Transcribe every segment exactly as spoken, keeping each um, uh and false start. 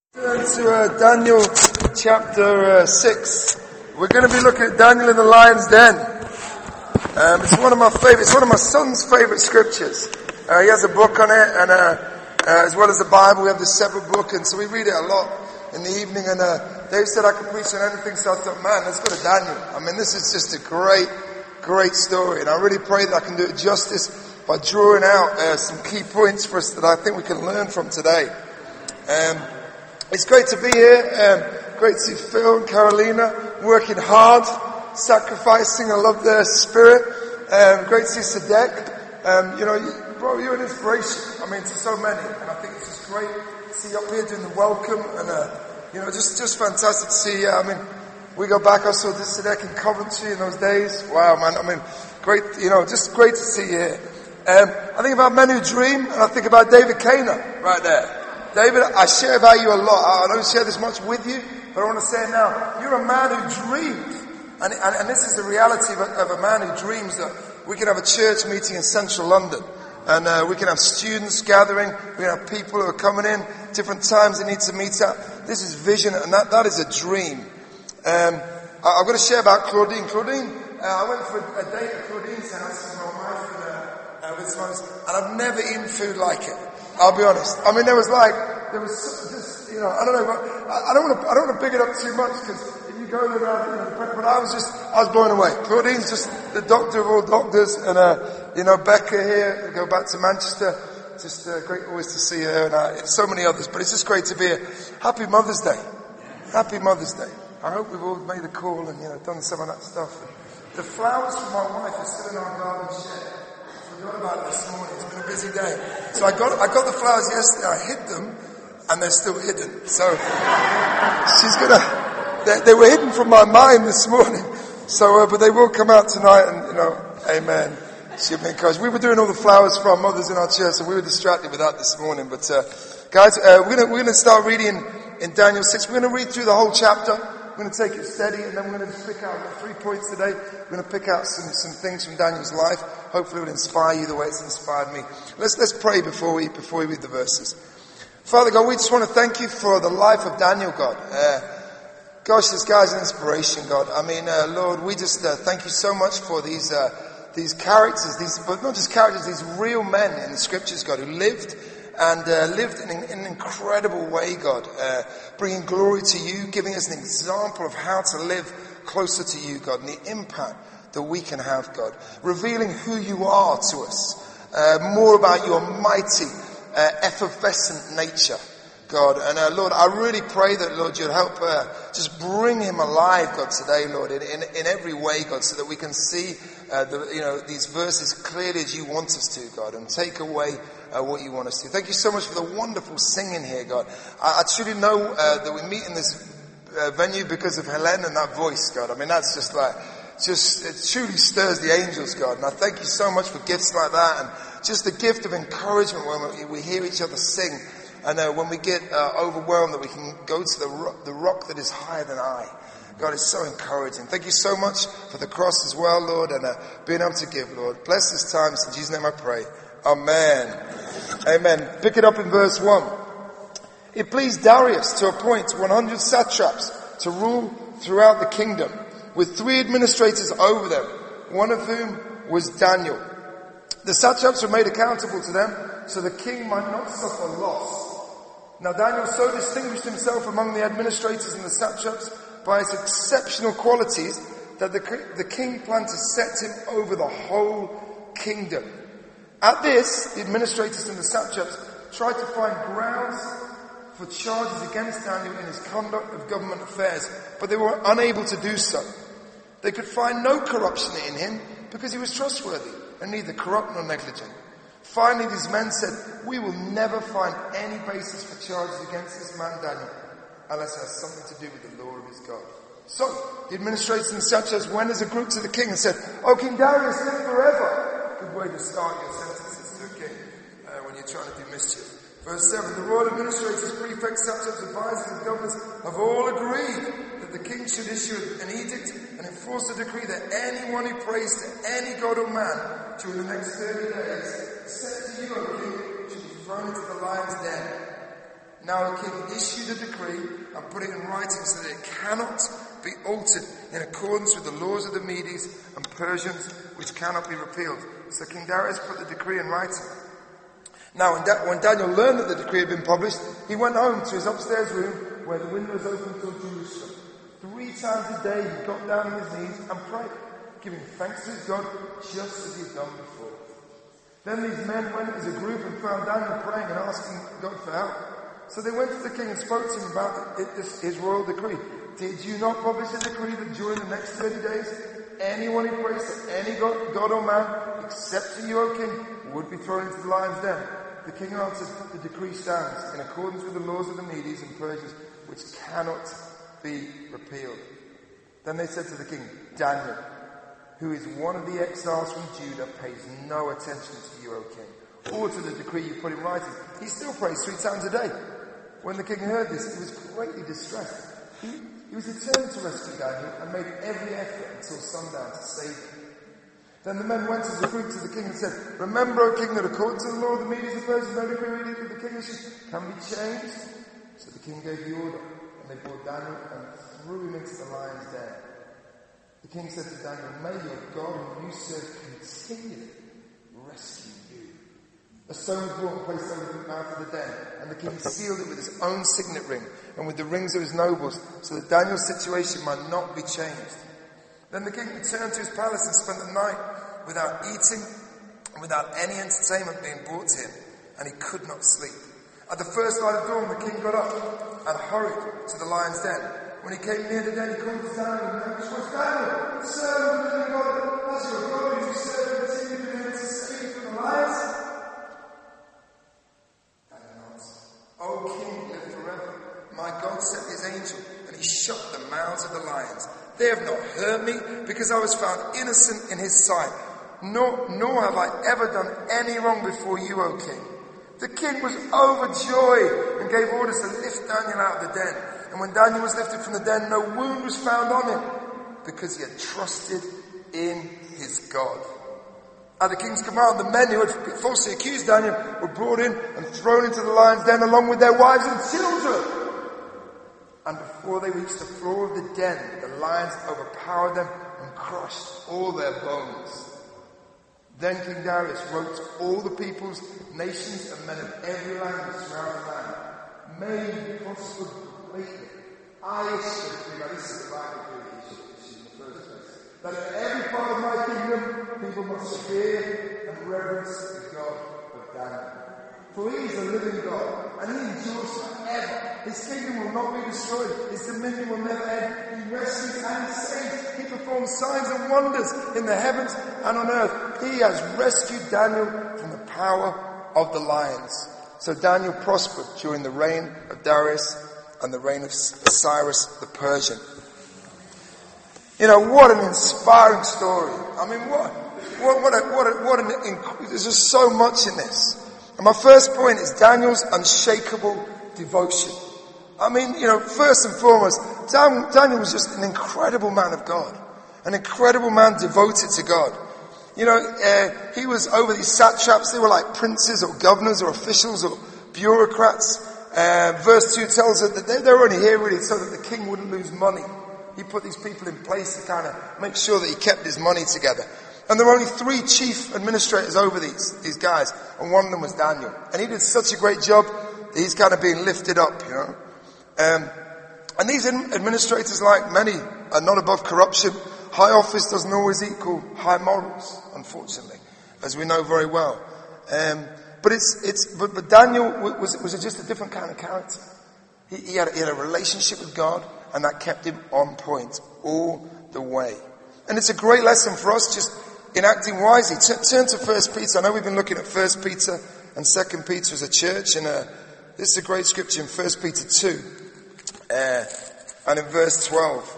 Turn to uh, Daniel chapter uh, six. We're going to be looking at Daniel in the lion's den. Um, it's one of my favorite. It's one of my son's favorite scriptures. Uh, he has a book on it, and uh, uh, as well as the Bible, we have this separate book, and so we read it a lot in the evening. And uh, Dave said I could preach on anything, so I thought, man, let's go to Daniel. I mean, this is just a great, great story, and I really pray that I can do it justice by drawing out uh, some key points for us that I think we can learn from today. Um, It's great to be here. Um, great to see Phil and Carolina working hard, sacrificing. I love their spirit. Um, great to see Sadek. Um, you know, you, bro, you're an inspiration. I mean, to so many, and I think it's just great to see you up here doing the welcome, and uh, you know, just just fantastic to see you. I mean, we go back. I saw this Sadek in Coventry in those days. Wow, man. I mean, great. You know, just great to see you here. Um, I think about men who dream, and I think about David Kaner right there. David, I share about you a lot. I don't share this much with you, but I want to say it now. You're a man who dreamed. And, and, and this is the reality of a, of a man who dreams that we can have a church meeting in central London. And uh, we can have students gathering. We can have people who are coming in, different times they need to meet up. This is vision, and that, that is a dream. Um, I, I'm going to share about Claudine. Claudine, uh, I went for a date at Claudine's house with my wife and, uh, uh, with some, and I've never eaten food like it. I'll be honest. I mean, there was like, there was just, you know, I don't know, but I don't want to, I don't want to big it up too much because if you go there, you know, but I was just, I was blown away. Claudine's just the doctor of all doctors, and uh, you know, Becca here, we go back to Manchester. Just uh, great always to see her, and uh, so many others. But it's just great to be here. Happy Mother's Day. Happy Mother's Day. I hope we've all made a call and, you know, done some of that stuff. The flowers for my wife are still in our garden shed. I forgot about it this morning. It's been a busy day. So I got I got the flowers yesterday. I hid them, and they're still hidden. So she's gonna. They, they were hidden from my mind this morning. So, uh, but they will come out tonight, and you know, amen. She'll be encouraged. We were doing all the flowers for our mothers in our church, so we were distracted with that this morning. But uh, guys, uh, we're gonna we're gonna start reading in Daniel six. We're gonna read through the whole chapter. We're going to take it steady, and then we're going to pick out three points today. We're going to pick out some, some things from Daniel's life. Hopefully it will inspire you the way it's inspired me. Let's, let's pray before we, before we read the verses. Father God, we just want to thank you for the life of Daniel, God. Uh, gosh, this guy's an inspiration, God. I mean, uh, Lord, we just uh, thank you so much for these, uh, these characters, these, but not just characters, these real men in the scriptures, God, who lived and uh, lived in, in an incredible way, God, uh, bringing glory to you, giving us an example of how to live closer to you, God, and the impact that we can have, God, revealing who you are to us, uh, more about your mighty, uh, effervescent nature, God. And uh, Lord, I really pray that, Lord, you'd help uh, just bring him alive, God, today, Lord, in, in, in every way, God, so that we can see uh, the, you know, these verses clearly as you want us to, God, and take away Uh, what you want us to. Thank you so much for the wonderful singing here, God. I, I truly know uh, that we meet in this uh, venue because of Helen and that voice, God. I mean, that's just like, just, it truly stirs the angels, God. And I thank you so much for gifts like that, and just the gift of encouragement when we, we hear each other sing, and uh, when we get uh, overwhelmed that we can go to the rock, the rock that is higher than I. God, it's so encouraging. Thank you so much for the cross as well, Lord, and uh, being able to give, Lord. Bless this time. In Jesus' name I pray. Amen. Amen. Pick it up in verse one. It pleased Darius to appoint one hundred satraps to rule throughout the kingdom, with three administrators over them, one of whom was Daniel. The satraps were made accountable to them, so the king might not suffer loss. Now Daniel so distinguished himself among the administrators and the satraps by his exceptional qualities that the, the king planned to set him over the whole kingdom. At this, the administrators and the satraps tried to find grounds for charges against Daniel in his conduct of government affairs, but they were unable to do so. They could find no corruption in him because he was trustworthy and neither corrupt nor negligent. Finally, these men said, "We will never find any basis for charges against this man Daniel unless it has something to do with the law of his God." So, the administrators and satraps went as a group to the king and said, "O King Darius, live forever." Good way to start your sentences to a king uh, when you're trying to do mischief. Verse seven, the royal administrators, prefects, satraps, advisors, and governors have all agreed that the king should issue an edict and enforce a decree that anyone who prays to any god or man during the next thirty days, except to you, O king, should be thrown into the lion's den. Now the king issued a decree and put it in writing so that it cannot be altered in accordance with the laws of the Medes and Persians, which cannot be repealed. So King Darius put the decree in writing. Now when, da- when Daniel learned that the decree had been published, he went home to his upstairs room where the window was open to Jerusalem. Three times a day he got down on his knees and prayed, giving thanks to his God just as he had done before. Then these men went as a group and found Daniel praying and asking God for help. So they went to the king and spoke to him about it, this, his royal decree. Did you not publish a decree that during the next thirty days, anyone who prays to any god, god or man, except to you, O king, would be thrown into the lion's den? The king answered, the decree stands in accordance with the laws of the Medes and Persians, which cannot be repealed. Then they said to the king, Daniel, who is one of the exiles from Judah, pays no attention to you, O king, or to the decree you put in writing. He still prays three times a day. When the king heard this, he was greatly distressed. He, he was determined to rescue Daniel and made every effort until sundown to save him. Then the men went as a group to the king and said, remember, O king, that according to the law of the Medes and Persians, no decree related to the king issued can be changed. So the king gave the order, and they brought Daniel and threw him into the lion's den. The king said to Daniel, may your God whom you serve continually rescue you. A stone was brought and placed over the mouth of the den, and the king sealed it with his own signet ring and with the rings of his nobles, so that Daniel's situation might not be changed. Then the king returned to his palace and spent the night without eating and without any entertainment being brought to him, and he could not sleep. At the first light of dawn, the king got up and hurried to the lion's den. When he came near the den, he called to Daniel and asked, Daniel, servant of the living God, has your God whom you serve continued been able to escape from the lions? Daniel answered, O king, live forever. My God sent his angel, and he shut the mouths of the lions. They have not hurt me, because I was found innocent in his sight. Nor, nor have I ever done any wrong before you, O king. The king was overjoyed and gave orders to lift Daniel out of the den. And when Daniel was lifted from the den, no wound was found on him, because he had trusted in his God. At the king's command, the men who had falsely accused Daniel were brought in and thrown into the lion's den along with their wives and children. And before they reached the floor of the den, the lions overpowered them and crushed all their bones. Then King Darius wrote to all the peoples, nations, and men of every language throughout the land, may you prosper greatly. I issue a decree, now this is the Bible issue in the first place, that in every part of my kingdom, people must fear and reverence the God of Daniel. For he is a living God, and he endures forever. His kingdom will not be destroyed. His dominion will never end. He rescues and he saves. He performs signs and wonders in the heavens and on earth. He has rescued Daniel from the power of the lions. So Daniel prospered during the reign of Darius and the reign of Cyrus the Persian. You know, what an inspiring story. I mean, what, what, what, a, what, a, what an, there's just so much in this. And my first point is Daniel's unshakable devotion. I mean, you know, first and foremost, Daniel was just an incredible man of God. An incredible man devoted to God. You know, uh, he was over these satraps. They were like princes or governors or officials or bureaucrats. Uh, verse two tells us that they, they were only here really so that the king wouldn't lose money. He put these people in place to kind of make sure that he kept his money together. And there were only three chief administrators over these, these guys, and one of them was Daniel. And he did such a great job that he's kind of being lifted up, you know. Um, and these administrators, like many, are not above corruption. High office doesn't always equal high morals, unfortunately, as we know very well. Um, but it's, it's, but, but Daniel was, was just a different kind of character. He, he, had, he had a relationship with God, and that kept him on point all the way. And it's a great lesson for us just in acting wisely. T- turn to First Peter. I know we've been looking at First Peter and Second Peter as a church, and uh, this is a great scripture in First Peter two, uh, and in verse twelve.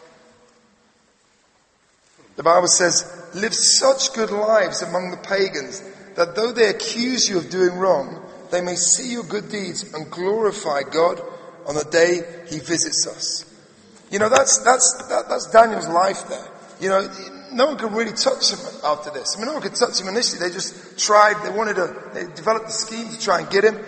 The Bible says, live such good lives among the pagans that though they accuse you of doing wrong, they may see your good deeds and glorify God on the day he visits us. You know, that's, that's, that, that's Daniel's life there. You know, no one could really touch him after this. I mean, no one could touch him initially. They just tried, they wanted to, they developed a scheme to try and get him.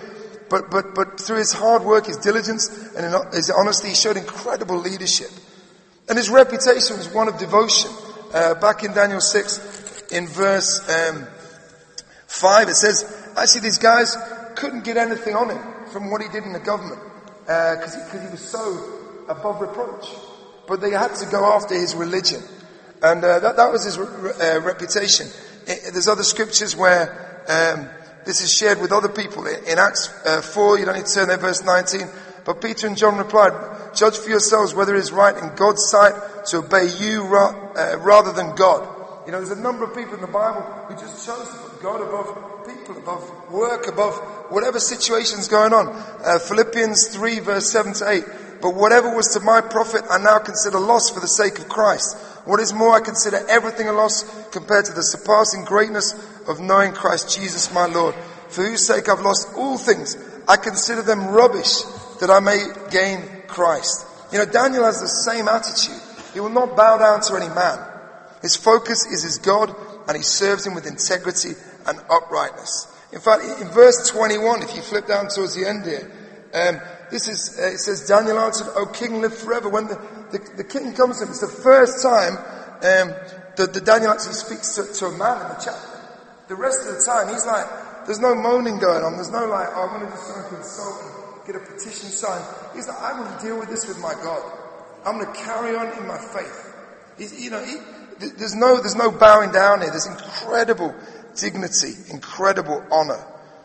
but, but, but through his hard work, his diligence, and his honesty, he showed incredible leadership. And his reputation was one of devotion. Uh, back in Daniel six, in verse um, five, it says, actually these guys couldn't get anything on him from what he did in the government, because uh, he, he was so above reproach. But they had to go after his religion. And uh, that, that was his re- uh, reputation. It, there's other scriptures where um, this is shared with other people. In Acts uh, four, you don't need to turn there, verse nineteen. But Peter and John replied, judge for yourselves whether it is right in God's sight to obey you ra- uh, rather than God. You know, there's a number of people in the Bible who just chose to put God above people, above work, above whatever situation's going on. Uh, Philippians three, verse seven to eight. But whatever was to my profit, I now consider loss for the sake of Christ. What is more, I consider everything a loss compared to the surpassing greatness of knowing Christ Jesus my Lord, for whose sake I've lost all things. I consider them rubbish, that I may gain Christ. You know, Daniel has the same attitude. He will not bow down to any man. His focus is his God, and he serves him with integrity and uprightness. In fact, in verse twenty-one, if you flip down towards the end here, um, this is, uh, it says, Daniel answered, O king, live forever. When the, the, the king comes to him, it's the first time um, that the Daniel actually speaks to, to a man in the chapter. The rest of the time, he's like, there's no moaning going on. There's no like, oh, I'm going to just go and consult and get a petition signed. He's like, I'm going to deal with this with my God. I'm going to carry on in my faith. He's, you know, he, there's no, there's no bowing down here. There's incredible dignity, incredible honor.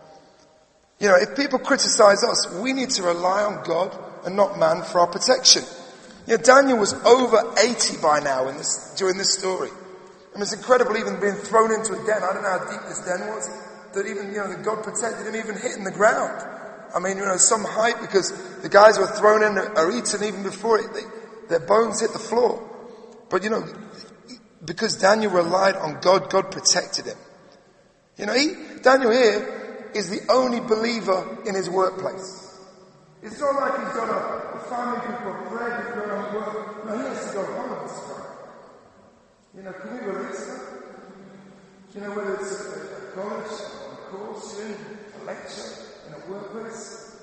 You know, if people criticize us, we need to rely on God and not man for our protection. You know, Daniel was over eighty by now in this, during this story. I mean, it's incredible even being thrown into a den. I don't know how deep this den was. That even, you know, that God protected him even hitting the ground. I mean, you know, some height, because the guys who are thrown in are eaten even before it. They, their bones hit the floor. But, you know, because Daniel relied on God, God protected him. You know, he, Daniel here is the only believer in his workplace. It's not like he's got a, a family people of prayer who's going on work. No, he has to go home at this time. You know, can we release that? You know, whether it's a, a college, a course, a lecture, in a workplace.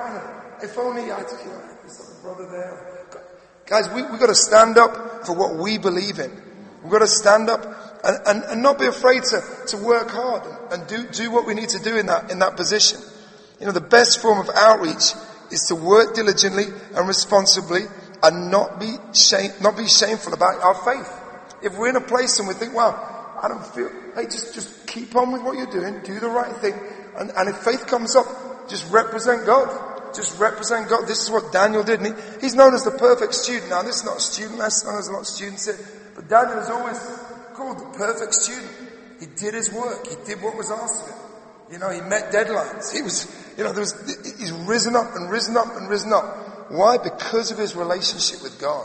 If only I had, you know, there's a brother there. Guys, we, we've got to stand up for what we believe in. We've got to stand up and, and, and not be afraid to, to work hard and, and do, do what we need to do in that, in that position. You know, the best form of outreach is to work diligently and responsibly and not be shame, not be shameful about our faith. If we're in a place and we think, wow, I don't feel, hey, just, just keep on with what you're doing, do the right thing. And, and if faith comes up, just represent God. Just represent God. This is what Daniel did. And he, he's known as the perfect student. Now, this is not a student lesson. There's a lot of students here. But Daniel is always called the perfect student. He did his work. He did what was asked of him. You know, he met deadlines. He was, you know, there was, he's risen up and risen up and risen up. Why? Because of his relationship with God.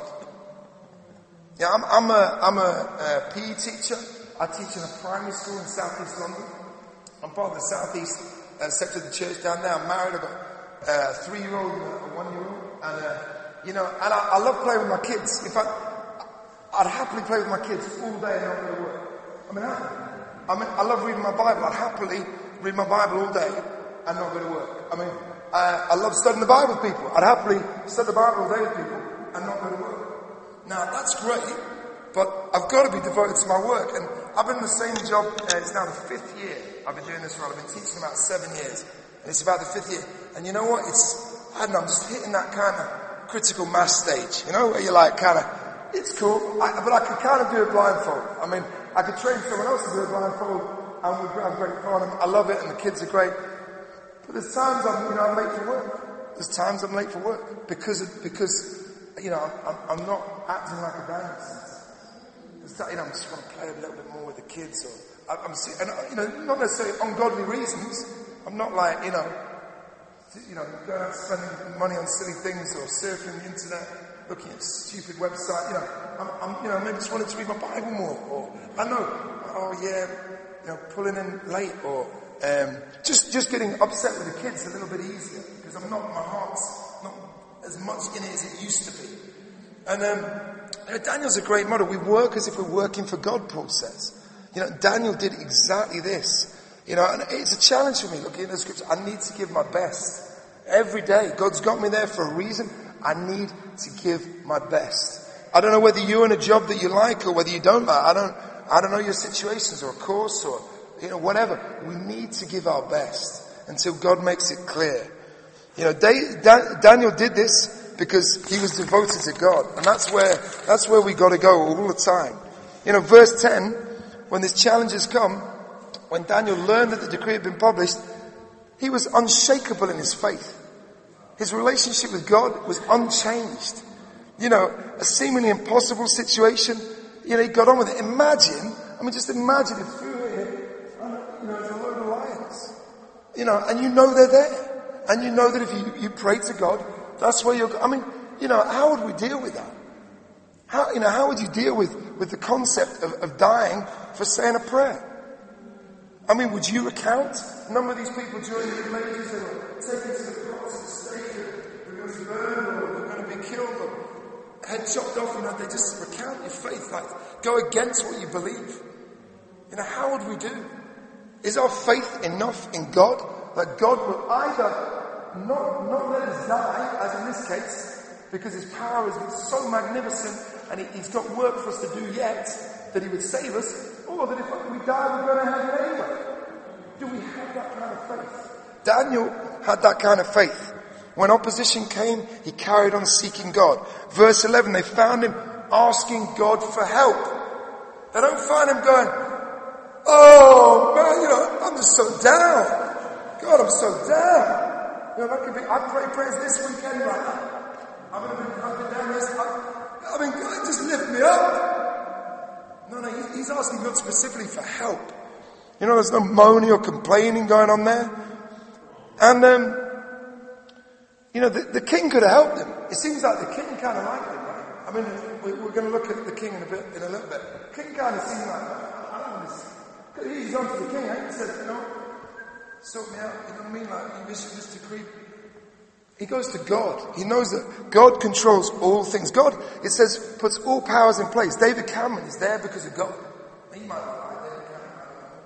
Yeah, I'm, I'm a, I'm a, a P E teacher. I teach in a primary school in southeast London. I'm part of the southeast uh, sector of the church down there. I'm married. I've got a three-year-old and a one-year-old. And, uh, you know, and I, I love playing with my kids. In fact, I'd happily play with my kids all day and not go to work. I mean, I, I mean, I love reading my Bible. I'd happily read my Bible all day and not go to work. I mean, I, I love studying the Bible with people. I'd happily study the Bible all day with people and not go to work. Now, that's great, but I've got to be devoted to my work. And I've been in the same job, uh, it's now the fifth year I've been doing this role. I've been teaching about seven years. And it's about the fifth year. And you know what? It's, I don't know, I'm just hitting that kind of critical mass stage. You know, where you're like kind of, it's cool, I, but I could kind of do it blindfold. I mean, I could train someone else to do it blindfold, and we'd have great fun. I love it, and the kids are great. But there's times I'm, you know, I'm late for work. There's times I'm late for work because of, because, you know, I'm, I'm not acting like a dance. You know, I'm just want to play a little bit more with the kids, or I, I'm, and you know, not necessarily ungodly reasons. I'm not like, you know, you know, going out spending money on silly things or surfing the internet, looking at stupid websites. You know, I'm, I'm, you know, maybe just wanted to read my Bible more, or I know, oh yeah, you know, pulling in late, or um, just just getting upset with the kids a little bit easier because I'm not, my heart's not as much in it as it used to be. And um, you know, Daniel's a great model. We work as if we're working for God, Paul says. You know, Daniel did exactly this. You know, and it's a challenge for me looking at the scripture. I need to give my best. Every day. God's got me there for a reason. I need to give my best. I don't know whether you're in a job that you like or whether you don't like. I don't, I don't know your situations or a course or, you know, whatever. We need to give our best until God makes it clear. You know, Daniel did this because he was devoted to God. And that's where, that's where we got to go all the time. You know, verse ten, when these challenges come, when Daniel learned that the decree had been published, he was unshakable in his faith. His relationship with God was unchanged. You know, a seemingly impossible situation, you know, he got on with it. Imagine, I mean, just imagine if you were here, and, you know, there's a load of lions. You know, and you know they're there. And you know that if you, you pray to God, that's where you're, I mean, you know, how would we deal with that? How, you know, how would you deal with, with the concept of, of dying for saying a prayer? I mean, would you recount? A number of these people during the Middle Ages, they were taken to the cross at the stake, they're going to be burned or they're going to be killed or head chopped off. You know, they just recount your faith, like go against what you believe. You know, how would we do? Is our faith enough in God that God will either not, not let us die, as in this case, because his power has been so magnificent and he, he's got work for us to do yet, that he would save us, or that if we die, we're going to have it anyway. Do we have that kind of faith? Daniel had that kind of faith. When opposition came, he carried on seeking God. Verse eleven, they found him asking God for help. They don't find him going, oh man, you know, I'm just so down. God, I'm so down. You know, that could be, I pray prayers this weekend right now. I'm going to be, I've been down this, I, I mean, God, just lift me up. No, no, he's asking God specifically for help. You know, there's no moaning or complaining going on there. And, um, you know, the, the king could have helped him. It seems like the king kind of liked him, right? I mean, we, we're going to look at the king in a bit, in a little bit. The king kind of seemed like, I don't want this. He's on to the king, eh? He said, you know, sort me out. You know what I mean? Like, you issue this decree. He goes to God. He knows that God controls all things. God, it says, puts all powers in place. David Cameron is there because of God. He might not like David Cameron.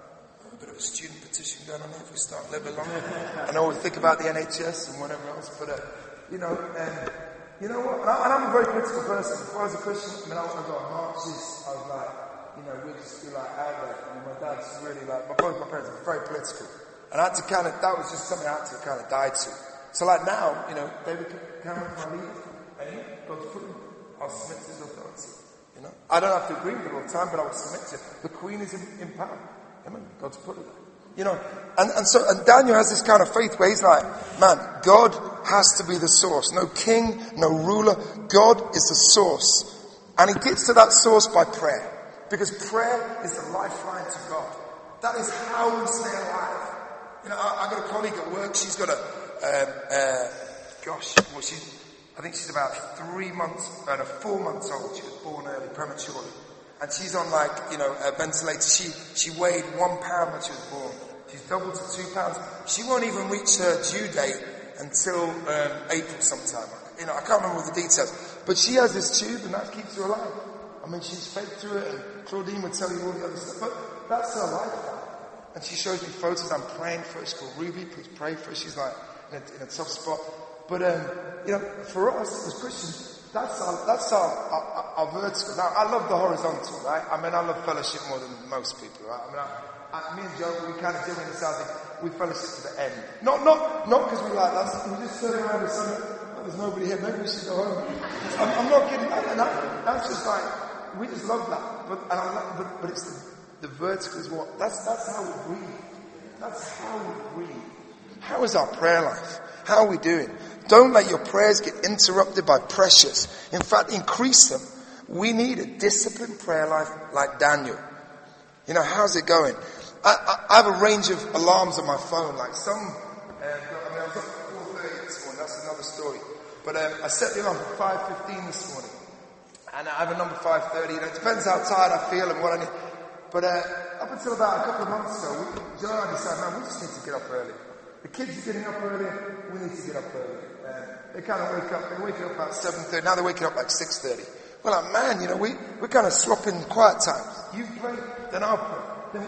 I have a bit of a student petition going on there if we start a little bit longer. I know we think about the N H S and whatever else, but, uh, you know, um, you know what? And, I, and I'm a very political person. Before I was a Christian, I mean, I was on marches. I was like, you know, we just be like out there. I mean, my dad's really like, my, both my parents are very political. And I had to kind of, that was just something I had to kind of die to. So like now, you know, David Cameron, my leader, and God's put him, I'll submit to his authority. You know, I don't have to agree with it all the time, but I will submit to it. The Queen is in, in power. Amen. God's put her there. You know, and, and so, and Daniel has this kind of faith where he's like, man, God has to be the source. No king, no ruler. God is the source. And he gets to that source by prayer. Because prayer is the lifeline to God. That is how we stay alive. You know, I, I've got a colleague at work, she's got a, Um, uh, gosh, well, she's, I think she's about three months, uh, no, four months old. She was born early, prematurely. And she's on like, you know, a ventilator. She, she weighed one pound when she was born. She's doubled to two pounds. She won't even reach her due date until, um, April sometime. You know, I can't remember all the details. But she has this tube and that keeps her alive. I mean, she's fed through it and Claudine would tell you all the other stuff. But that's her life. And she shows me photos. I'm praying for her. She's called Ruby. Please pray for her. She's like, In a, in a tough spot. But, um, you know, for us as Christians, that's our, that's our, our, our vertical. Now, I love the horizontal, right? I mean, I love fellowship more than most people, right? I mean, I, I, me and Joe, we kind of do in the South, we fellowship to the end. Not, not, not because we like that. We just turn around and say, oh, there's nobody here, maybe we should go home. I'm, I'm not kidding. And that, that's just like, we just love that. But, and I love, but, but it's the, the vertical is what, that's, that's how we breathe. That's how we breathe. How is our prayer life? How are we doing? Don't let your prayers get interrupted by pressures. In fact, increase them. We need a disciplined prayer life like Daniel. You know, how's it going? I, I, I have a range of alarms on my phone. Like some, uh, I mean, I was up at four thirty this morning. That's another story. But um, I set the alarm for five fifteen this morning. And I have a number five thirty. You know, it depends how tired I feel and what I need. But uh, up until about a couple of months ago, we, Joe and I decided, man, we just need to get up early. The kids are getting up earlier, we need to get up early. Uh, they kind of wake up, they're waking up about seven thirty, now they're waking up like six thirty. Well, like, man, you know, we, we're kind of swapping quiet times. You pray, then I'll pray. Then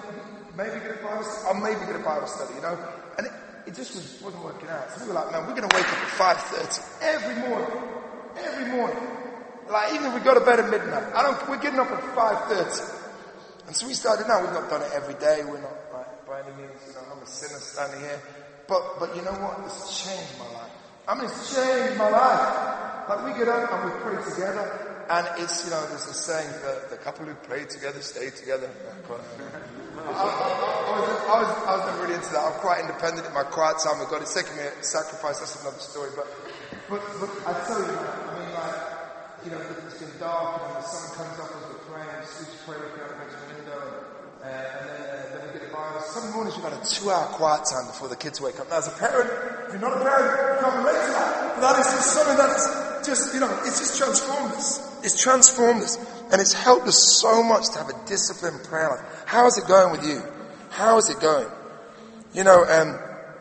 maybe get a Bible study, or maybe get a Bible study, you know. And it, it just was, wasn't working out. So we were like, man, we're going to wake up at five thirty every morning. Every morning. Like, even if we go to bed at midnight, I don't, we're getting up at five thirty. And so we started, now we've not done it every day, we're not, like, by any means, you know, I'm a sinner standing here. But, but you know what? It's changed my life. I mean, it's changed my life. Like, we get up and we pray together, and it's, you know, there's this saying that the couple who pray together stay together. I, I, I, was, I, was, I was never really into that. I'm quite independent in my quiet time with God. It's taken me a sacrifice, that's another story. But, but, but I tell you, I mean, like, you know, it's been dark and the sun comes up as we're praying, we just pray looking out the window, and, uh, and then, uh, then we get a Bible. Some mornings we've had a two-hour quiet time before the kids wake up. Now, as a parent, if you're not a parent, you can't relate to that. But that is just something that is just, you know, it's just transformed us. It's transformed us. And it's helped us so much to have a disciplined prayer life. How is it going with you? How is it going? You know, um,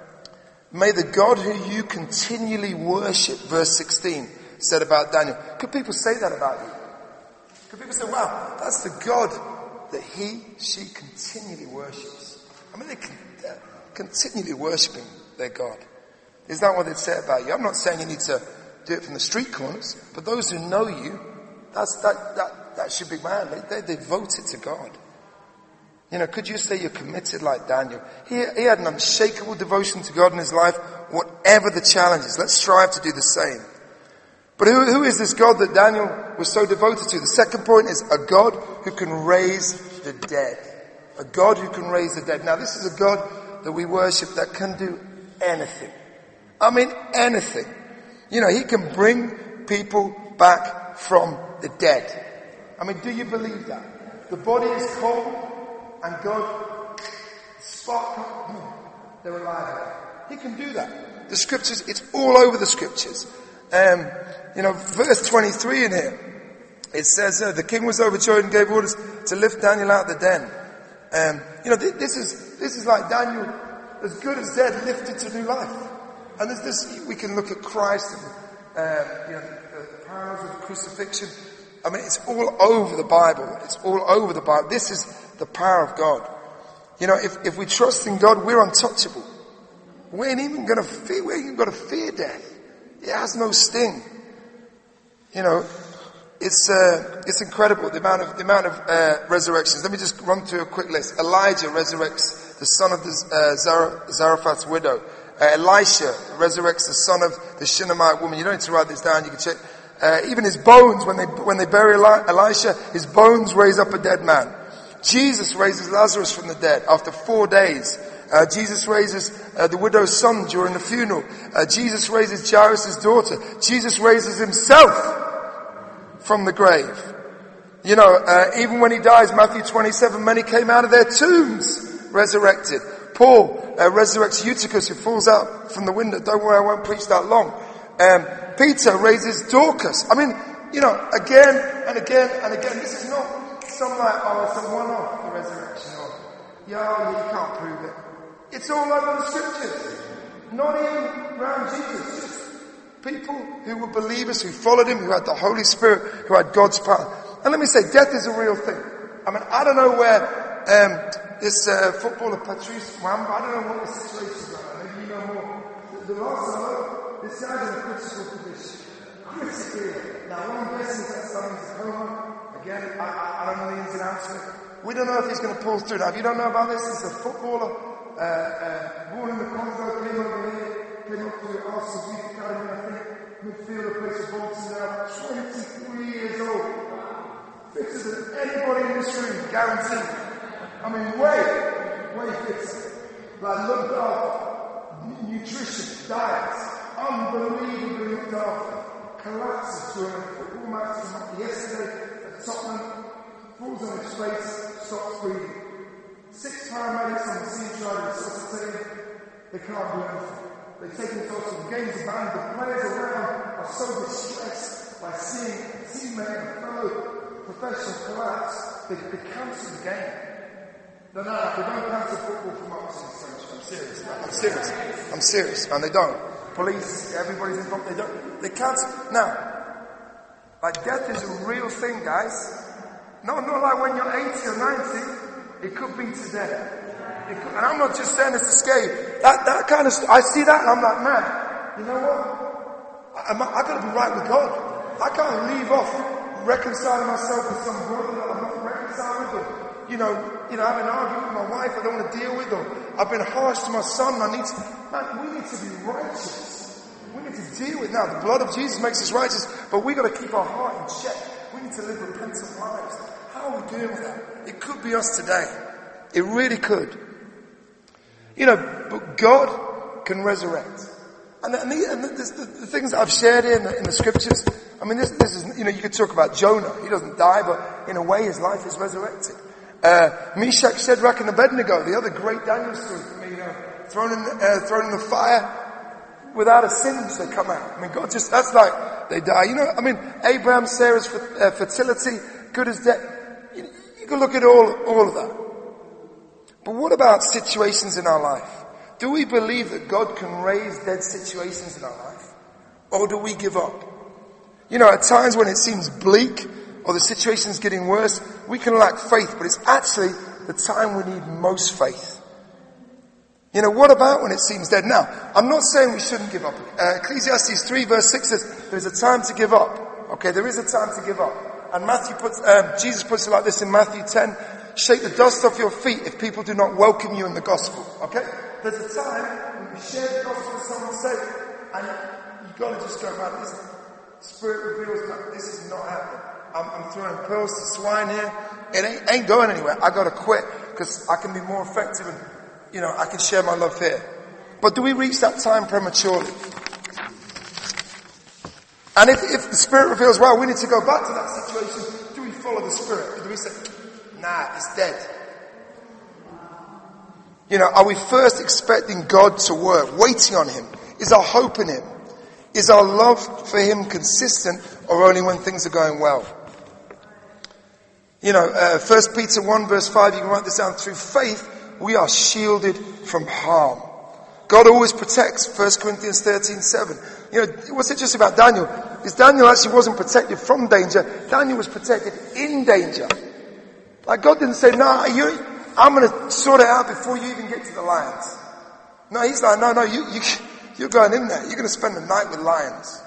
may the God who you continually worship, verse sixteen, said about Daniel. Could people say that about you? Could people say, wow, that's the God that he, she continually worships? I mean, they can, they're continually worshipping their God. Is that what they'd say about you? I'm not saying you need to do it from the street corners, but those who know you, that's, that, that, that's your big man. They, they devoted to God. You know, could you say you're committed like Daniel? He, he had an unshakable devotion to God in his life, whatever the challenges. Let's strive to do the same. But who, who is this God that Daniel was so devoted to? The second point is a God who can raise the dead. A God who can raise the dead. Now, this is a God that we worship that can do anything. I mean, anything. You know, he can bring people back from the dead. I mean, do you believe that? The body is cold and God spark up. They're alive. He can do that. The scriptures, it's all over the scriptures. Um, you know, verse twenty-three in here, it says, uh, the king was overjoyed and gave orders to lift Daniel out of the den. Um, you know, th- this is, this is like Daniel, as good as dead, lifted to new life. And there's this, we can look at Christ and, um, you know, the, the parallels of the crucifixion. I mean, it's all over the Bible. It's all over the Bible. This is the power of God. You know, if, if we trust in God, we're untouchable. We ain't even gonna fear, we ain't even gonna fear death. It has no sting. You know, it's, uh, it's incredible, the amount of, the amount of, uh, resurrections. Let me just run through a quick list. Elijah resurrects the son of the, uh, Zar- Zarephath's widow. Uh, Elisha resurrects the son of the Shunammite woman. You don't need to write this down, you can check. Uh, even his bones, when they, when they bury Eli- Elisha, his bones raise up a dead man. Jesus raises Lazarus from the dead after four days. Uh, Jesus raises uh, the widow's son during the funeral. Uh, Jesus raises Jairus' daughter. Jesus raises himself from the grave. You know, uh, even when he dies, Matthew twenty-seven, many came out of their tombs resurrected. Paul uh, resurrects Eutychus who falls out from the window. Don't worry, I won't preach that long. Um, Peter raises Dorcas. I mean, you know, again and again and again. This is not some like, oh, it's a one-off, the resurrection. Or, yeah, you can't prove it. It's all over the scriptures. Not even around Jesus. Just people who were believers, who followed him, who had the Holy Spirit, who had God's power. And let me say, death is a real thing. I mean, I don't know where um, this uh, footballer Patrice Mwamba, I don't know what the situation is like. Maybe you know more. The, the last I know, this guy's in a critical position. Critically. Now, what I'm guessing is that something's a coma. Again, I, I, I don't know the ins and outs of it. We don't know if he's going to pull through. Now, if you don't know about this, he's a footballer. Uh, uh, born in the Congo, came over here, came up to Arsenal Youth Academy, I think, midfielder, plays for Bolton now, twenty-three years old. Fitter than anybody in this room, guaranteed. I mean, way, way fitter. Like, looked after, nutrition, diet, unbelievably looked after. Collapses during a football match yesterday at Tottenham, falls on his face, stops breathing. Six paramedics on the scene try to resuscitate him. They can't do anything. They take him to hospital. The game's banned. The players around are so distressed by seeing a teammate and a fellow professional collapse. They, they cancel the game. No, no, no, they don't cancel football from up to the French. I'm serious. I'm serious. I'm serious. And they don't. Police, everybody's involved. They don't. They cancel. Now, like death is a real thing, guys. No, not like when you're eighty or ninety. It could be today. It could, and I'm not just saying this to scare you. That, that kind of, I see that and I'm like, man, you know what? I, I, I gotta be right with God. I can't leave off reconciling myself with some brother that I'm not reconciled with, or, you know, you know, having an argument with my wife I don't want to deal with, or I've been harsh to my son, I need to, man, we need to be righteous. We need to deal with, now the blood of Jesus makes us righteous, but we gotta keep our heart in check. We need to live repentant lives. How are we doing with that? It could be us today. It really could. You know, but God can resurrect. And, the, and, the, and the, the, the things that I've shared here in the, in the scriptures, I mean, this, this is, you know, you could talk about Jonah. He doesn't die, but in a way his life is resurrected. Uh, Meshach, Shadrach, and Abednego, the other great Daniel story for me, you know, thrown in, the, uh, thrown in the fire without a sin, they come out. I mean, God just, that's like, they die. You know, I mean, Abraham, Sarah's uh, fertility, good as death. You, you can look at all, all of that. But what about situations in our life? Do we believe that God can raise dead situations in our life? Or do we give up? You know, at times when it seems bleak, or the situation's getting worse, we can lack faith, but it's actually the time we need most faith. You know, what about when it seems dead? Now, I'm not saying we shouldn't give up. Uh, Ecclesiastes three verse six says, there's a time to give up. Okay, there is a time to give up. And Matthew puts, um, Jesus puts it like this in Matthew ten, shake the dust off your feet if people do not welcome you in the gospel. Okay? There's a time when you share the gospel with someone, say, and you've got to just go, man, this Spirit reveals that this is not happening. I'm, I'm throwing pearls to swine here. It ain't, ain't going anywhere. I got to quit because I can be more effective and, you know, I can share my love here. But do we reach that time prematurely? And if, if the Spirit reveals, well, we need to go back to that situation, do we follow the Spirit? Or do we say, nah, it's dead? You know, are we first expecting God to work, waiting on Him? Is our hope in Him? Is our love for Him consistent, or only when things are going well? You know, uh, First Peter one verse five, you can write this down. Through faith, we are shielded from harm. God always protects. First Corinthians thirteen seven. You know, what's interesting about Daniel is Daniel actually wasn't protected from danger. Daniel was protected in danger. Like God didn't say, no, you, I'm going to sort it out before you even get to the lions. No, He's like, no, no, you, you, you're going in there. You're going to spend the night with lions.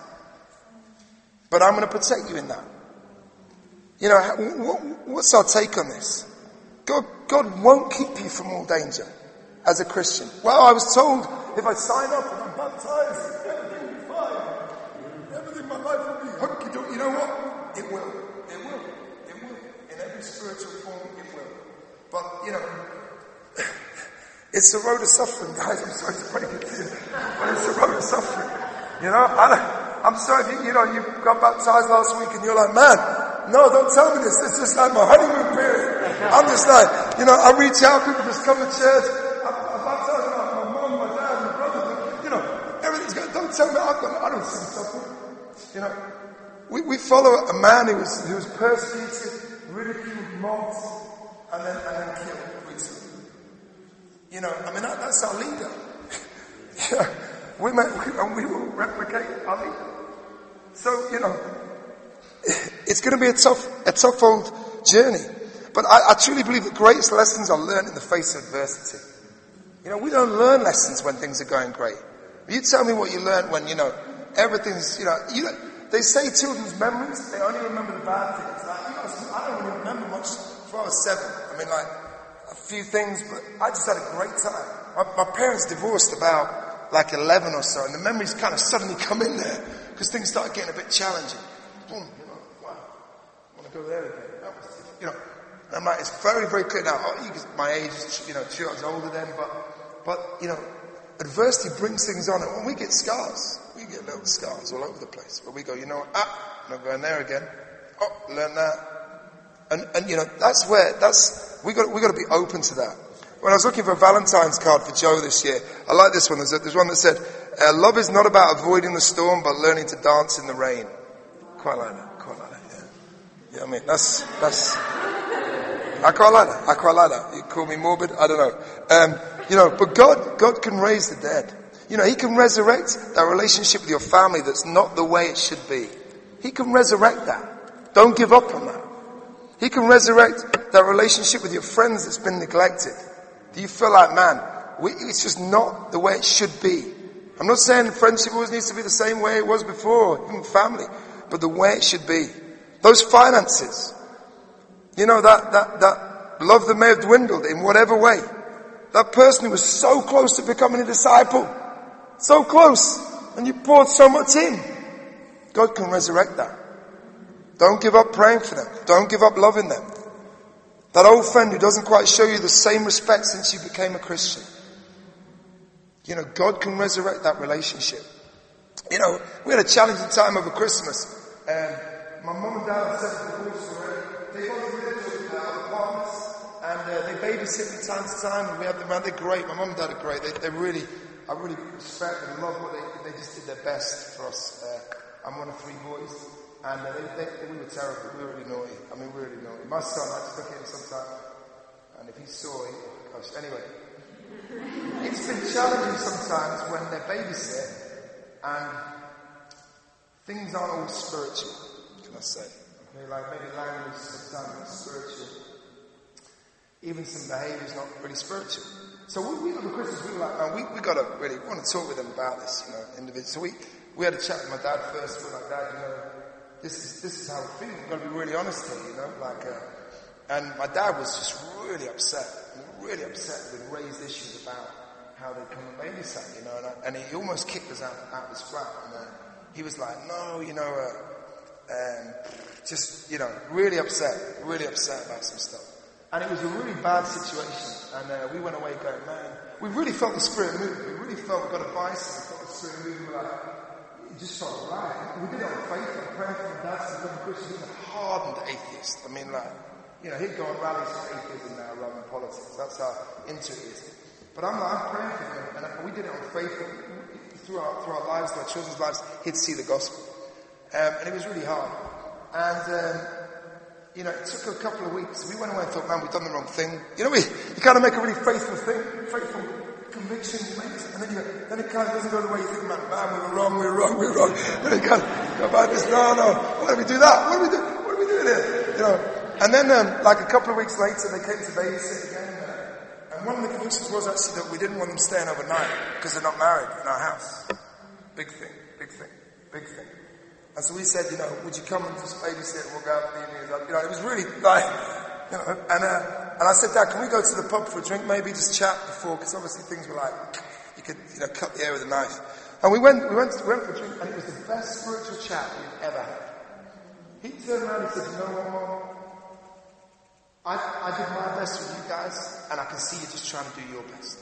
But I'm going to protect you in that. You know, what, what's our take on this? God, God won't keep you from all danger as a Christian. Well, I was told if I sign up and I'm baptized, everything will be fine. Everything in my life will be hunky-dory. You know what? It will. It will. It will. In every spiritual form, it will. But, you know, it's the road of suffering, guys. I'm sorry to break it to you. But it's the road of suffering. You know, I, I'm sorry if you, you know, you got baptized last week and you're like, man, no, don't tell me this. It's just like my honeymoon period. I'm just like, you know, I reach out, people just come to church. I, I baptize my, my mom, my dad, my brother. You know, everything's good. Don't tell me I've got, I don't see suffering. You know, we, we follow a man who was, who was persecuted, ridiculed, mocked, and then, and then killed recently. You know, I mean, that, that's our leader. Yeah, we, may, we, and we will replicate our leader. So, you know, it's going to be a tough, a tough old journey. But I, I truly believe the greatest lessons are learned in the face of adversity. You know, we don't learn lessons when things are going great. You tell me what you learned when, you know, everything's, you know, you know, they say children's memories, they only remember the bad things. Like, you know, I don't really remember much before I was seven. I mean, like, a few things, but I just had a great time. My, my parents divorced about, like, eleven or so, and the memories kind of suddenly come in there, because things started getting a bit challenging. Boom, you know, wow, I want to go there again. That was, you know, and I'm like, it's very, very clear now. Oh, you, my age is, you know, two years older then, but, but, you know, adversity brings things on, and when we get scars, we get little scars all over the place, where we go, you know what, ah, I'm not going there again. Oh, learn that. And, and, you know, that's where, that's, we got, we got to be open to that. When I was looking for a Valentine's card for Joe this year, I like this one. There's, a, there's one that said, uh, love is not about avoiding the storm, but learning to dance in the rain. Quite like that. Quite like that, yeah. Yeah, I mean, that's, that's, I quite like that. I quite like that. You call me morbid? I don't know. Um, you know, but God, God can raise the dead. You know, He can resurrect that relationship with your family that's not the way it should be. He can resurrect that. Don't give up on that. He can resurrect that relationship with your friends that's been neglected. Do you feel like, man, we, it's just not the way it should be? I'm not saying friendship always needs to be the same way it was before, even family, but the way it should be. Those finances, you know, that, that, that love that may have dwindled in whatever way. That person who was so close to becoming a disciple, so close, and you poured so much in. God can resurrect that. Don't give up praying for them. Don't give up loving them. That old friend who doesn't quite show you the same respect since you became a Christian. You know, God can resurrect that relationship. You know, we had a challenging time over Christmas. Um, my mum and dad said divorced already. They both lived in uh, apartments, and uh, they babysit me time to time, and we have them around. They're great. My mum and dad are great. They, they really, I really respect and love what they, they just did their best for us. Uh, I'm one of three boys, and uh, they, they, we were terrible. We were really naughty. I mean, we were really naughty. My son, I just look at him sometimes, and if he saw it, gosh, anyway. It's been challenging sometimes when they babysit and things aren't all spiritual, can I say? Okay, like maybe language sometimes not spiritual. Even some behaviour's not really spiritual. So we, we look at Christmas, we were like, oh, we, we got to really want to talk with them about this, you know, individually. So we, we had a chat with my dad first. We were like, Dad, you know, this is, this is how we feel. We've got to be really honest here, you know, like, uh, and my dad was just really upset, really upset with raised issues about how they come and babysat, you know, and, I, and he almost kicked us out, out of his flat. And uh, he was like, no, you know, uh, um, just, you know, really upset, really upset about some stuff. And it was a really bad situation. And uh, we went away going, man, we really felt the Spirit move. We really felt we got advice. We felt the Spirit move. We were like, it just felt right. We did it on faith. Like praying for my dad to become a Christian. He was a hardened atheist. I mean, like, you know, he'd go on rallies for atheism now rather than politics. That's how into it is. But I'm like, I'm praying for him, and we did it on faith. Through our, through our lives, through our children's lives, he'd see the gospel. Um, and it was really hard. And, um, you know, it took a couple of weeks. We went away and thought, man, we've done the wrong thing. You know, we, you kind of make a really faithful thing, faithful conviction, you make it, and then, you, then it kind of doesn't go the way you think, man, man, we were wrong, we were wrong, we were wrong. Then it kind of go about this, no, no, why do we do that? What do we do? What are we doing here? You know, and then, um, like a couple of weeks later, they came to babysit again. And one of the convictions was actually that we didn't want them staying overnight because they're not married in our house. Big thing, big thing, big thing. And so we said, you know, would you come and just babysit and we'll go out for the evening? You know, it was really like, you know, and, uh, and I said, Dad, can we go to the pub for a drink? Maybe just chat before, because obviously things were like, you could, you know, cut the air with a knife. And we went, we went, we went for a drink, and it was the best spiritual chat we've ever had. He turned around and said, you know what, Mom? I, I did my best with you guys, and I can see you just trying to do your best.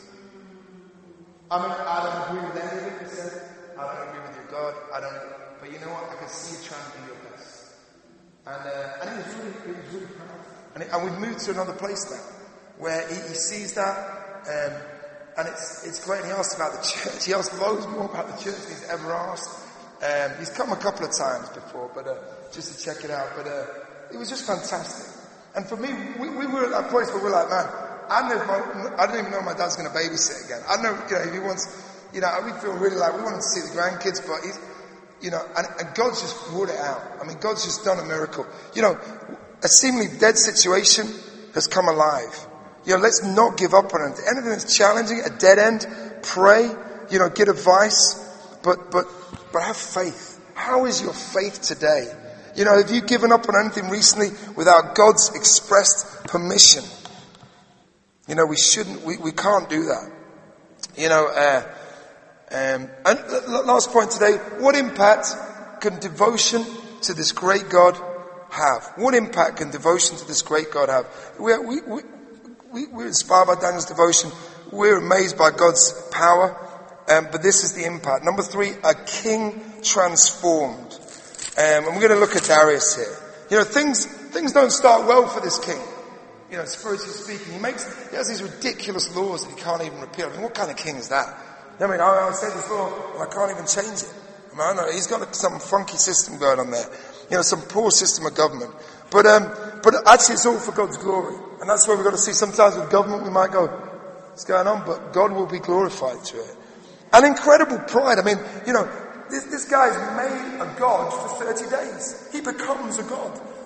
I mean, I don't agree with any of it you said. I don't agree with your God. I don't, but you know what? I can see you trying to do your best. And, uh, and it was really, it was really powerful. And, it, and we've moved to another place now, where he, he sees that, um, and it's, it's great. And he asks about the church. He asks loads more about the church than he's ever asked. Um, he's come a couple of times before, but, uh, just to check it out. But, uh, it was just fantastic. And for me, we, we were at that place where we're like, man, I don't, know if my, I don't even know if my dad's going to babysit again. I don't know, you know, if he wants, you know, we feel really like we want him to see the grandkids, but he's, you know, and, and God's just brought it out. I mean, God's just done a miracle. You know, a seemingly dead situation has come alive. You know, let's not give up on it. Anything that's challenging, a dead end, pray, you know, get advice, but, but, but have faith. How is your faith today? You know, have you given up on anything recently without God's expressed permission? You know, we shouldn't, we, we can't do that. You know, uh, um, and last point today, what impact can devotion to this great God have? What impact can devotion to this great God have? We, we, we, we, we're inspired by Daniel's devotion. We're amazed by God's power. Um, but this is the impact. Number three, a king transformed. Um, and we're going to look at Darius here. You know, things, things don't start well for this king. You know, spiritually speaking, he makes, he has these ridiculous laws that he can't even repeal. I mean, what kind of king is that? I mean, I, I say this law, and I can't even change it. I mean, I know, he's got some funky system going on there. You know, some poor system of government. But, um, but actually it's all for God's glory. And that's where we've got to see sometimes with government we might go, what's going on? But God will be glorified through it. And incredible pride. I mean, you know, this, this guy's made a god for thirty days. He becomes a god.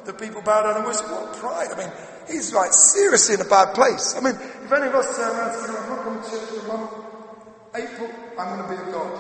the people bow down and worship. What pride. I mean, he's like seriously in a bad place. I mean, if any of us turn around and say, I'm not going to church for a month, April, I'm going to be a God.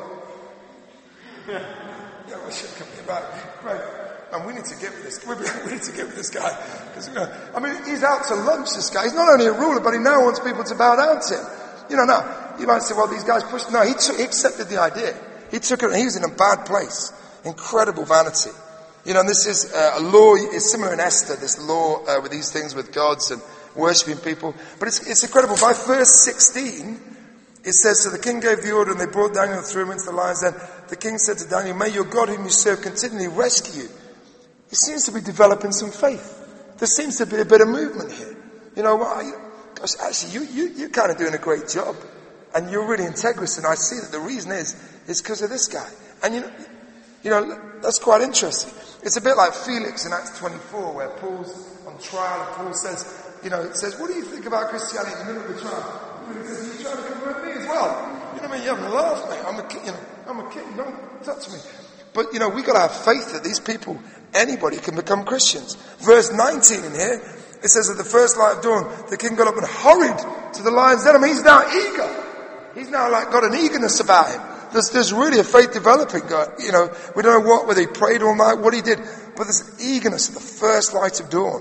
Yeah, well, shit, come here back. Right. And we need to get with this. We need to get with this guy. Because, you know, I mean, he's out to lunch, this guy. He's not only a ruler, but he now wants people to bow down to him. You know, now, you might say, well, these guys pushed. No, he, took, he accepted the idea. He took it, and he was in a bad place. Incredible vanity. You know, and this is uh, a law, it's similar in Esther, this law uh, with these things with gods and worshipping people. But it's, it's incredible. By verse sixteen, it says, so the king gave the order and they brought Daniel and threw him into the lions. Then the king said to Daniel, may your God whom you serve continually rescue you. He seems to be developing some faith. There seems to be a bit of movement here. You know, well, I, gosh, actually, you, you, you're kind of doing a great job. And you're really integrous. And I see that the reason is, is because of this guy. And you know, you know, that's quite interesting. It's a bit like Felix in Acts twenty-four, where Paul's on trial and Paul says, you know, it says, what do you think about Christianity in the middle of the trial? And he says, are you trying to convert me as well? You know what I mean? You're having a laugh, mate. I'm a kid, you know, I'm a kid, don't touch me. But, you know, we've got to have faith that these people, anybody can become Christians. Verse nineteen in here, it says, at the first light of dawn, the king got up and hurried to the lion's den. I mean, he's now eager. He's now like got an eagerness about him. There's, there's really a faith developing. You know, we don't know what, whether he prayed all night, what he did, but there's eagerness at the first light of dawn.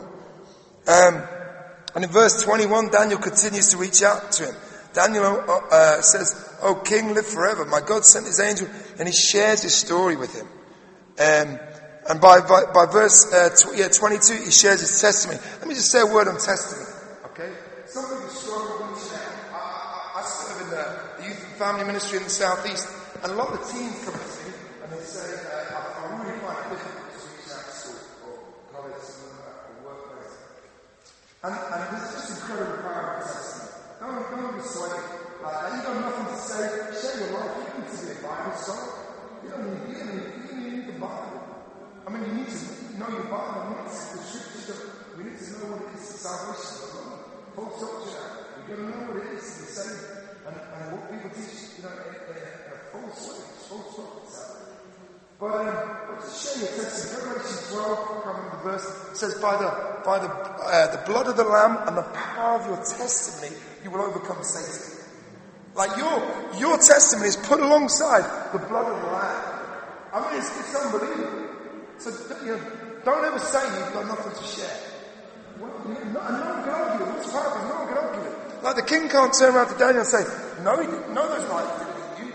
Um, and in verse twenty-one, Daniel continues to reach out to him. Daniel uh, says, "O King, live forever. My God sent his angel," and he shares his story with him. Um, and by, by, by verse uh, tw- yeah, twenty-two, he shares his testimony. Let me just say a word on testimony. Okay, some of you struggle with share. I, I, I serve in the, the youth and family ministry in the southeast, and a lot of the teens come to me and they say, uh, I, "I really find it difficult to reach out to school or college or workplace." And, and this is just incredible power of testimony. Don't, don't be swayed like that. You got nothing to say. Share your life. You don't need to be a Bible scholar. You don't need, you don't need, you don't need the Bible. I mean, you need to know your Bible. You need to the scripture. We need to know what it is, salvation. Paul talks about that. We've got to know what it is to be saved. And, and what people teach, you know, they're, they're false ways, false prophets out there. But, um, but to share your testimony, Revelation twelve, I can't remember the verse, it says, by the, by the, uh, the blood of the Lamb and the power of your testimony, you will overcome Satan. Like your, your testimony is put alongside the blood of the Lamb. I mean, it's, it's unbelievable. So, you know, don't ever say you've got nothing to share. Well, you know, no, no one can argue it. What's powerful? No one can argue it. Like the king can't turn around to Daniel and say, no, he didn't. No, there's life in you.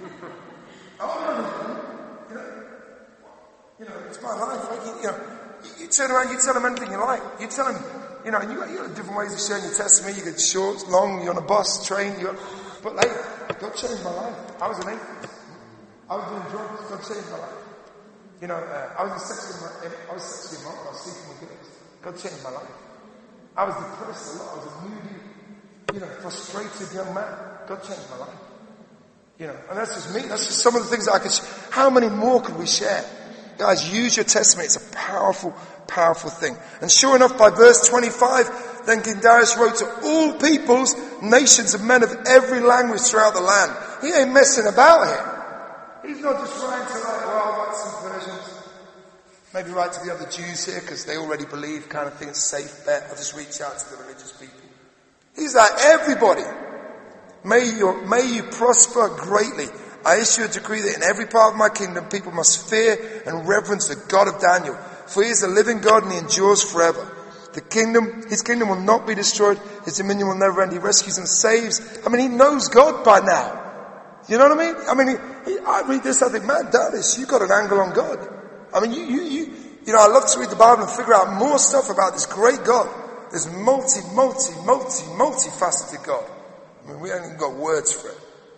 Oh, no, no, no. You know, you know, it's my life. Like, you, you know, you, you turn around, you tell him anything you like. You tell him, you know, you got, you got different ways of sharing your testimony. You get short, long, you're on a bus, train, you're, but like, God changed my life. I was an atheist. I was doing drugs. God changed my life. You know, uh, I was sexually, I was sexually immoral. I was sleeping with girls. God changed my life. I was depressed a lot. I was a moody, you know, frustrated young man. God changed my life. You know, and that's just me. That's just some of the things that I could share. How many more could we share? Guys, use your testimony. It's a powerful, powerful thing. And sure enough, by verse twenty-five, then King Darius wrote to all peoples, nations, and men of every language throughout the land. He ain't messing about here. He's not just writing to like, well, I'll write some Persians. Maybe write to the other Jews here because they already believe kind of thing. It's a safe bet. I'll just reach out to the religious people. He's like, everybody, may you, may you prosper greatly. I issue a decree that in every part of my kingdom, people must fear and reverence the God of Daniel. For he is a living God and he endures forever. The kingdom, his kingdom will not be destroyed. His dominion will never end. He rescues and saves. I mean, he knows God by now. You know what I mean? I mean, he, he, I read this, I think, man, Darius, you got an angle on God. I mean, you, you, you, you know, I love to read the Bible and figure out more stuff about this great God. This multi, multi, multi, multi-faceted God. I mean, we haven't even got words for it.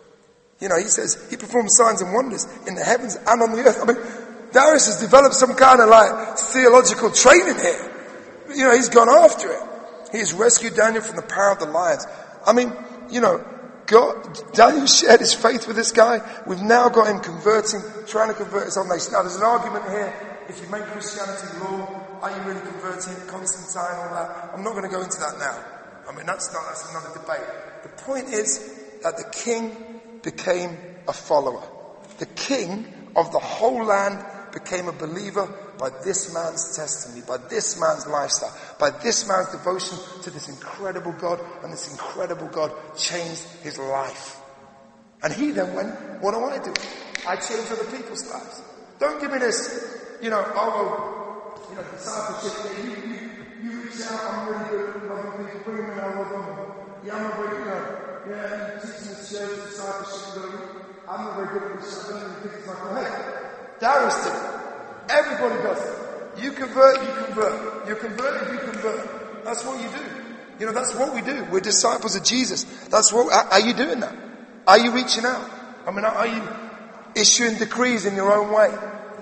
You know, he says he performs signs and wonders in the heavens and on the earth. I mean, Darius has developed some kind of like theological training here. You know, he's gone after it. He has rescued Daniel from the power of the lions. I mean, you know, God, Daniel shared his faith with this guy. We've now got him converting, trying to convert his own nation. Now, there's an argument here. If you make Christianity law, are you really converting? Constantine, all that. I'm not going to go into that now. I mean, that's not, that's another debate. The point is that the king became a follower. The king of the whole land became a believer by this man's testimony, by this man's lifestyle, by this man's devotion to this incredible God, and this incredible God changed his life. And he then went, what do I do? I change other people's lives. Don't give me this, you know, oh, well, you know, discipleship, you, you, you reach out, I'm really good at loving people, bring them out, love them. Yeah, I'm not very good at, yeah, you teach me church, discipleship, I'm not very good at this, I don't even think it's like, well, hey, Darius did it. Everybody does it. You convert, you convert. You're converted, you convert. That's what you do. You know, that's what we do. We're disciples of Jesus. That's what, are you doing that? Are you reaching out? I mean, are you issuing decrees in your own way?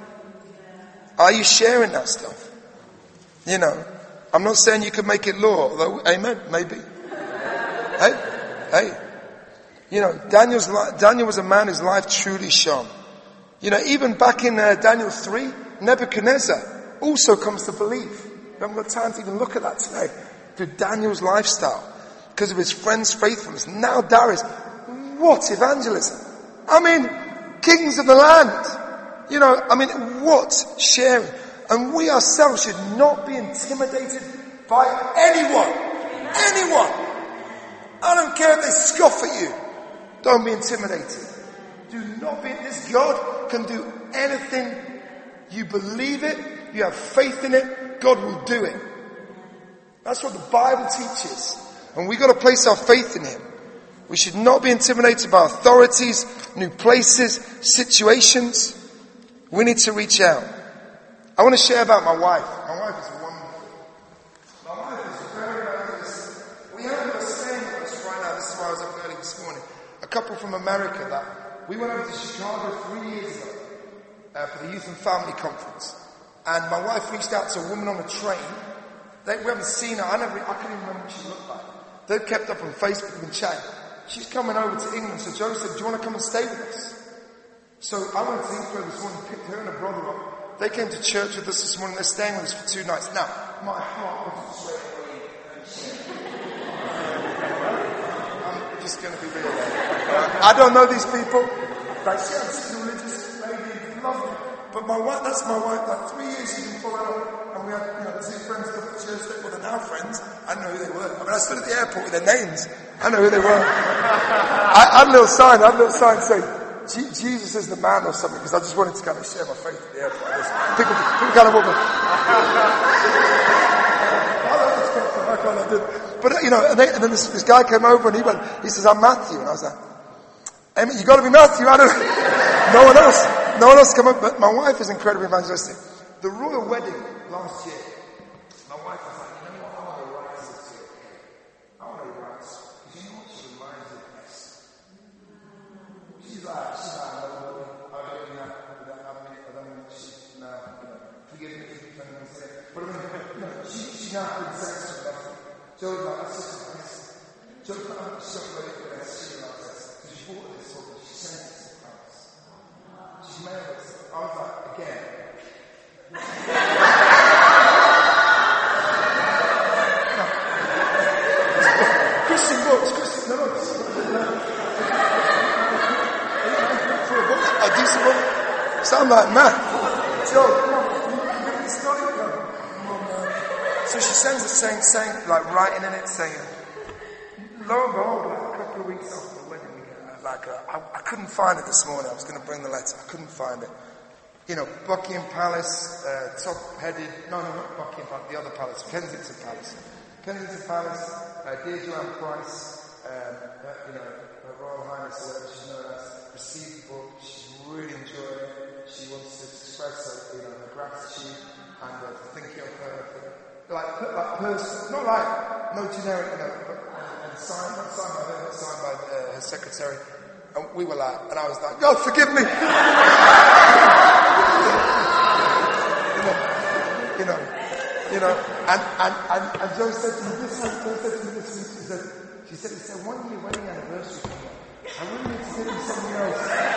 Are you sharing that stuff? You know, I'm not saying you can make it law, although, amen, maybe. Hey, hey. You know, Daniel's li- Daniel was a man whose life truly shone. You know, even back in uh, Daniel three, Nebuchadnezzar also comes to believe. We haven't got time to even look at that today. Through Daniel's lifestyle, because of his friend's faithfulness. Now Darius, what evangelism? I mean, kings of the land. You know, I mean, what sharing? And we ourselves should not be intimidated by anyone. Anyone. I don't care if they scoff at you. Don't be intimidated. Do not be, this God can do anything. You believe it, you have faith in it, God will do it. That's what the Bible teaches. And we've got to place our faith in Him. We should not be intimidated by authorities, new places, situations. We need to reach out. I want to share about my wife. My wife is wonderful. My wife is very, very nice. We have a saying with us right now. This is why I was up early this morning. A couple from America that we went over to Chicago three years ago uh, for the Youth and Family Conference. And my wife reached out to a woman on a train. They, we haven't seen her. I never, I couldn't even remember what she looked like. They've kept up on Facebook and chat. She's coming over to England. So Joe said, do you want to come and stay with us? So I went to Heathrow this morning, picked her and her brother up. They came to church with us this morning. They're staying with us for two nights. Now, my heart was straight away. I'm just going to be real there. I don't know these people. Like, she's a religious lady, lovely. But my wife, that's my wife. Like three years she's been following her. And we had, you know, two friends at the church that were now friends. I didn't know who they were. I mean, I stood at the airport with their names. I know who they were. I, I had a little sign. I had a little sign saying, Jesus is the man or something, because I just wanted to kind of share my faith at the airport. People, people kind of walk like, but, you know, and, they, and then this, this guy came over and he went, he says, I'm Matthew. And I was like, Amy, you got to be Matthew. I don't know. No one else. No one else come up. But my wife is incredibly evangelistic. The royal wedding last year, my wife was like, you know what, I want to write this to you. I want to write this. Because you know what, she reminds me of this. She's like, she's like, I don't know, I don't know, I don't know, she, no, you know, forgive me if anyone said it. But I mean, you know, she, she now brings sex to me. Joe's like, that's such a nice. Joe's like, I'm so ready for this. She loves this. Because she bought this book and she sent it to France. She's married us. I was like, again. No. Christian books, Christian, no, no, no. For a book, a decent book. So I'm like, man, Joe, come on, you get this story? Come on, man. So she sends us saying, saying, like writing in it, saying, lo and behold, like a couple of weeks after the wedding, we get, like, uh, I, I couldn't find it this morning. I was going to bring the letter. I couldn't find it. You know, Buckingham Palace, uh, top-headed, no, no, not Buckingham Palace, the other palace, Kensington Palace. Kensington Palace, uh, dear Joanne Price, um, uh, you know, Her Royal Highness, whatever she's known as, received the book. She's really enjoyed it. She wants to express her, you know, her gratitude and uh, thinking of her, like, like person, not like, no generic, you know, but, and, and signed, not signed by her, but signed by uh, her secretary. And we were like, and I was like, God, forgive me. you know, you know, you know, and, and, and, and Joe said to me this week, Joe said to me this week, she said, she said, it's a one year wedding anniversary for me. I really need to give you something else.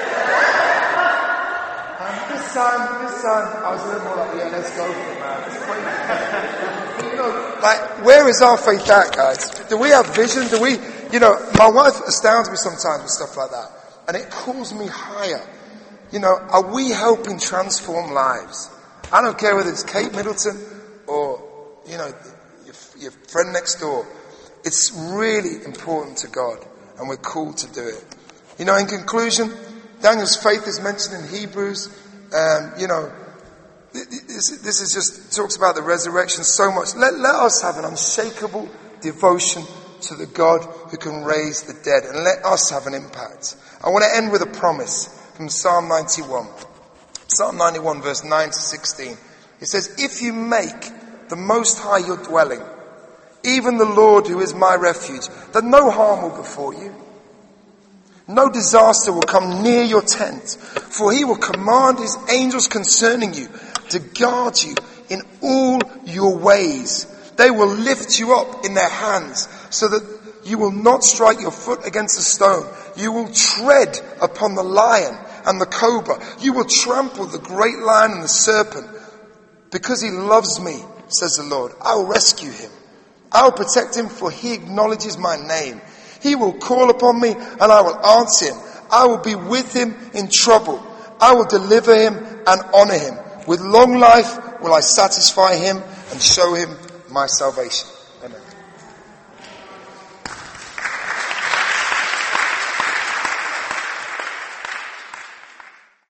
And this time, this time, I was a little more like, yeah, let's go for it, man. Let's pray. You know, like, where is our faith at, guys? Do we have vision? Do we, you know, my wife astounds me sometimes with stuff like that. And it calls me higher. You know, are we helping transform lives? I don't care whether it's Kate Middleton or, you know, your, your friend next door. It's really important to God, and we're called to do it. You know, in conclusion, Daniel's faith is mentioned in Hebrews. Um, you know, this, this is just talks about the resurrection so much. Let, let us have an unshakable devotion to the God who can raise the dead, and let us have an impact. I want to end with a promise from Psalm ninety-one. Psalm ninety-one, verse nine to sixteen. It says, if you make the Most High your dwelling, even the Lord who is my refuge, then no harm will befall you. No disaster will come near your tent, for he will command his angels concerning you to guard you in all your ways. They will lift you up in their hands so that you will not strike your foot against a stone. You will tread upon the lion and the cobra. You will trample the great lion and the serpent. Because he loves me, says the Lord, I will rescue him. I will protect him, for he acknowledges my name. He will call upon me and I will answer him. I will be with him in trouble. I will deliver him and honor him. With long life will I satisfy him and show him my salvation. Amen.